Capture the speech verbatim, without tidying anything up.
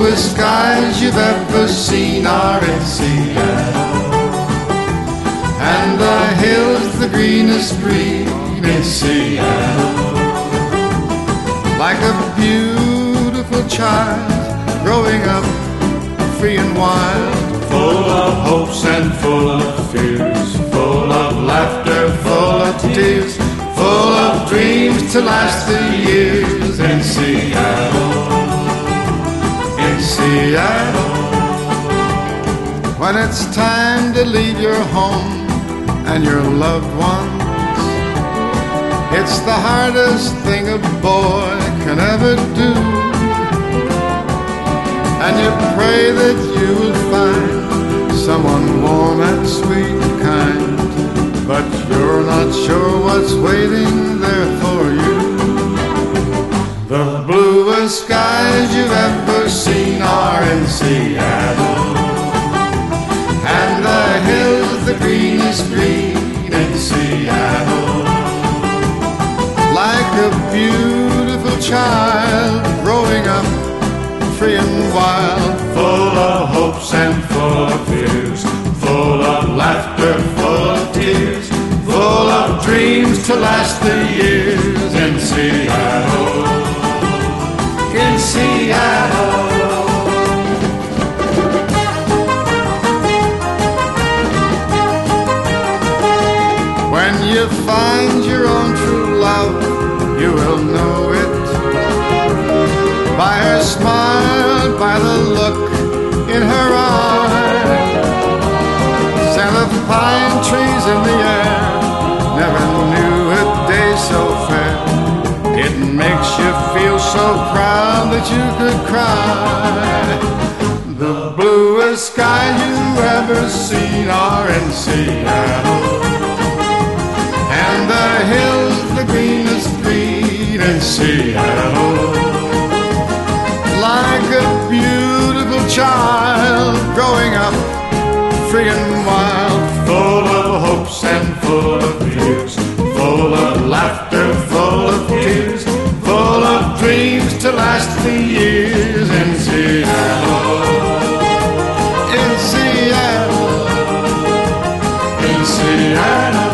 bluest skies you've ever seen are in Seattle, and the hills the greenest green in Seattle. Like a beautiful child growing up free and wild, full of hopes and full of fears, full of laughter, full of tears, full of dreams to last the years in Seattle, in Seattle. When it's time to leave your home and your loved ones, it's the hardest thing a boy can ever do. And you pray that you will find someone warm and sweet and kind, but you're not sure what's waiting there for you. The bluest skies you've ever seen are in Seattle, and the hills the greenest green in Seattle. Like a beautiful child growing up free and wild, full of hopes and full of fears, full of laughter, full of tears, full of dreams to last the years in Seattle, in Seattle. When you find your own true love, you will know it by her smile, by the look in her eye. Scent of pine trees in the air, never knew a day so fair. It makes you feel so proud that you could cry. The bluest sky you ever seen are in Seattle, and the hills the greenest green in Seattle. Like a beautiful child growing up free and wild, full of hopes and full of fears, full of laughter, full of tears, full of dreams to last the years in Seattle, in Seattle, in Seattle.